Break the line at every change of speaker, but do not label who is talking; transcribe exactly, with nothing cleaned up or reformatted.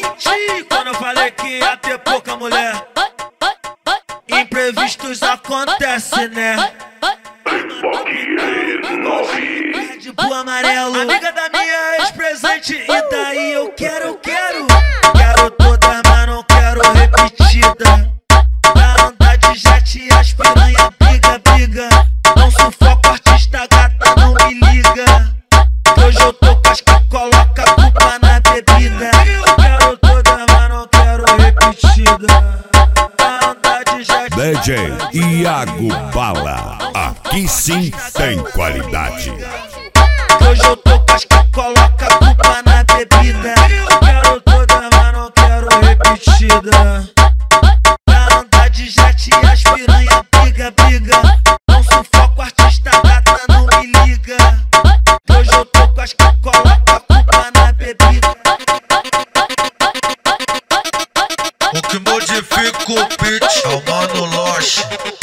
repetir quando eu falei que ia ter pouca mulher. Imprevistos acontecem, né? De bu amarelo, amiga da minha ex-presente. E daí eu quero, eu quero. Quero todas, mas não quero repetida. Pra andar de jet e as piranha briga, briga. Não sufoco artista, gata, não me liga. Hoje eu tô com as que coloca a culpa na bebida. Eu quero todas, mas não quero repetida. Pra andar de jet.
D J Iago Bala, aqui sim tem qualidade.
Hoje eu tô com as que coloca a culpa na bebida. Eu quero toda, mas não quero repetida. Pra andar de jet e as piranha briga, briga. Não sufoco artista, gata, não me liga. Hoje eu tô com as que coloca a culpa na bebida.
O que modifica o beat é o Mano Loche.